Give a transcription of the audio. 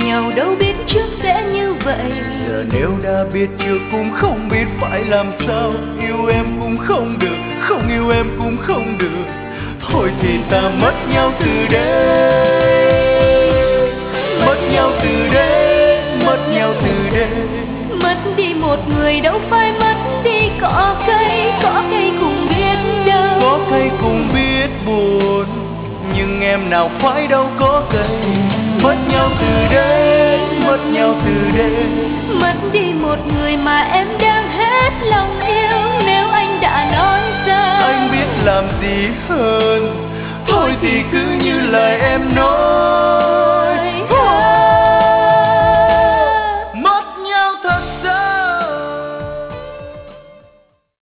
nhau đâu biết trước sẽ như vậy. Giờ nếu đã biết chưa cũng không biết phải làm sao. Yêu em cũng không được, không yêu em cũng không được. Thôi thì ta mất nhau từ đây, mất nhau từ đây, mất nhau từ đây. Mất đi một người đâu phải mất đi cỏ cây cùng biết đâu. Có cây cùng biết buồn, nhưng em nào phải đâu có cây. Mất nhau từ đây, mất nhau từ đây. Mất đi một người mà em đang hết lòng yêu. Nếu anh đã nói ra, Anh biết làm gì hơn. Thôi thì cứ như lời em nói.